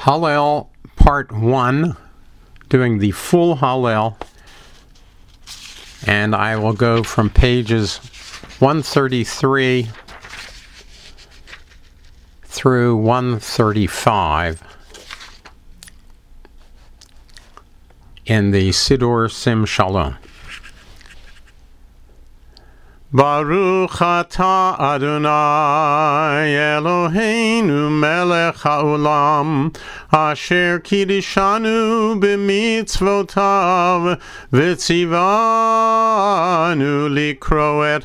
Hallel Part 1, doing the full Hallel, and I will go from pages 133 through 135 in the Siddur Sim Shalom. Baruch atah Adonai Eloheinu melech haolam asher kiddushanu b'mitzvotav v'tzivanu likro et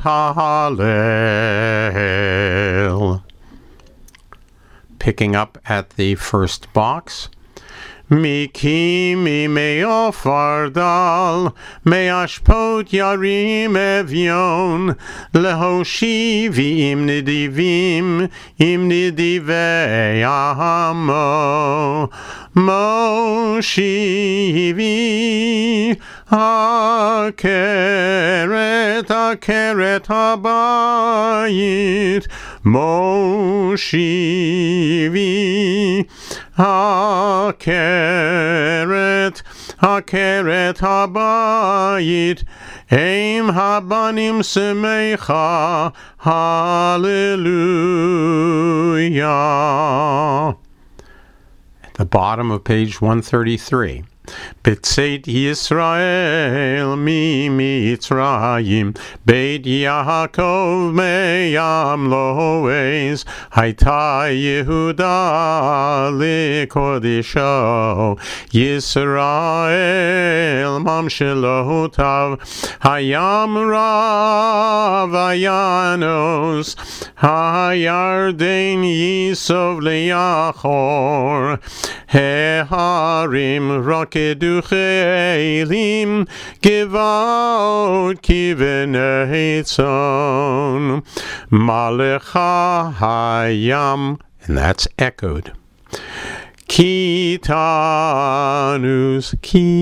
ha'halel. Picking up at the first box. Miki mi me'ofar dal, me'ashpot yarim evyon, lehoshivi im nidivei amo, moshivi akeret habayit, moshivi akeret habayit, Eim habanim semecha, hallelujah. At the bottom of page 133. B'tzeit Yisrael mi Mitzrayim, Beit Yaakov meyam lo'ez, Hayta Yehuda likodisho, Yisrael mamshelotav, Hayam rav ayanos, Hayarden yisov leyachor, Heharim rakedu chelim, Givot kivenetzon, Malecha hayam, and that's echoed. Kitanus,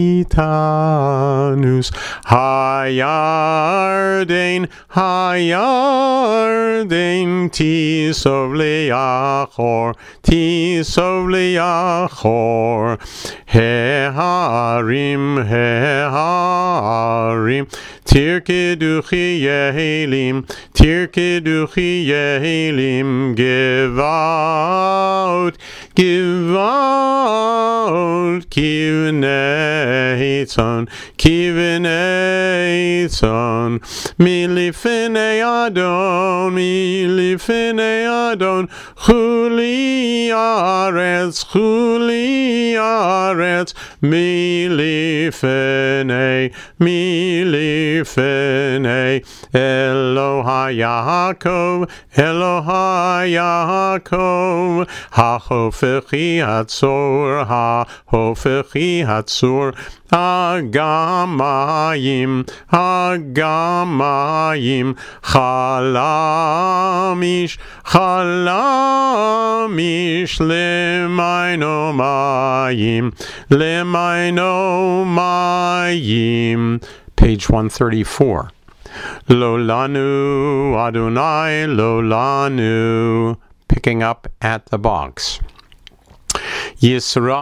Hayarden, Tisov leachor, Heharim, Tirkeduchi yehelim, Givot, kivenetzon, milifnei Adon, chuli aretz, milifnei Elohai Yaakov, ha'hofechi hatzor, Agamayim, chalamish, lemaiноmayim. Page 134. Lolanu, Adonai, Lolanu. Picking up at the box. Yisrael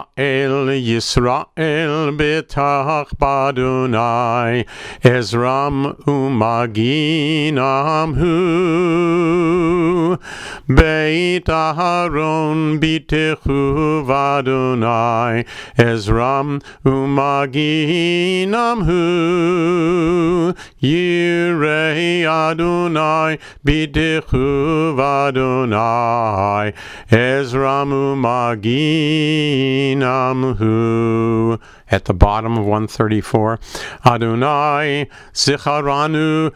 betach b'Adonai, Ezram umaginam hu, Beit Aharon bitechu v'Adonai, Ezram umaginam hu, Yirei Adonai bitechu v'Adonai, Ezram umaginam hu. At the bottom of 134, Adonai zicharanu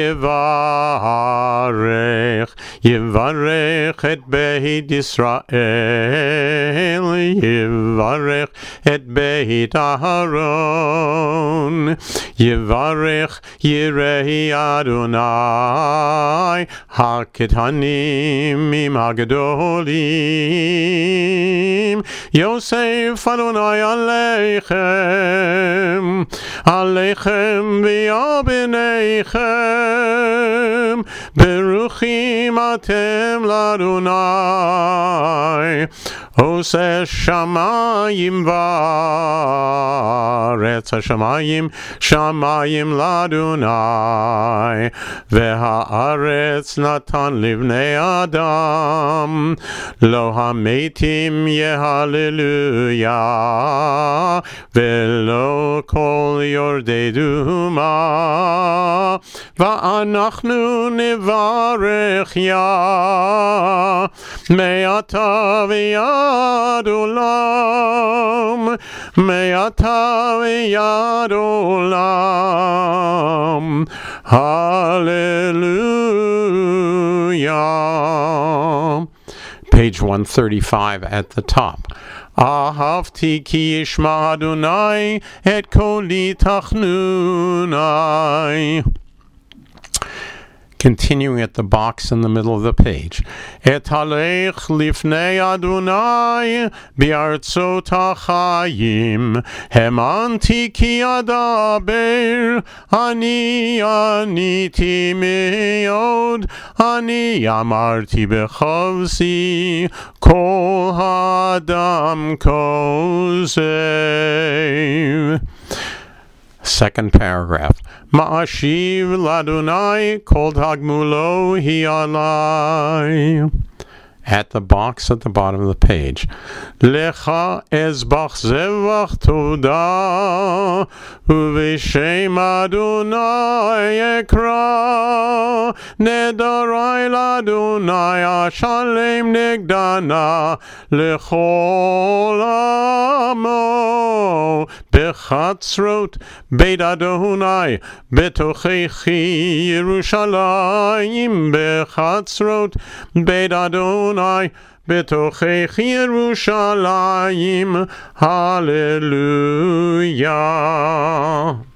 yevarech et Beit Yisrael, yevarech et Beit Aharon, yevarech Yirei Adonai haketanim im hagadolim, Yosef Adonai Aleichem v'yabeneichem, Beruchim atem l'Adonai, עושה שמיים וארץ, השמיים שמיים לאדוני, והארץ נתן לבני אדם, לא המתים יהללויה, ולא כל יורדי דומה, ואנחנו נברך יה, מעתה ויד עולם, מעתה ויד עולם, hallelujah. Page 135 at the top. Ahavti ki yishma Adonai et koli tachnunai. Continuing at the box in the middle of the page. Et halech lifnei Adonai bi'artzot hachayim, hemanti ki adaber, ani aniti me'od, ani amarti bechavsi, kol hadam kosev. Second paragraph. Ma'ashiv ladunai kol tagmulo hi alai. At the box at the bottom of the page. Lecha ezbach zevach toda, uveshem Adonai ekra, nedarai ladunai ashalem negdana, lechol amo, bechatzrot, beit Adonai, betochechi Yerushalayim, bechatzrot, beit Adonai, betochechi Yerushalayim, hallelujah.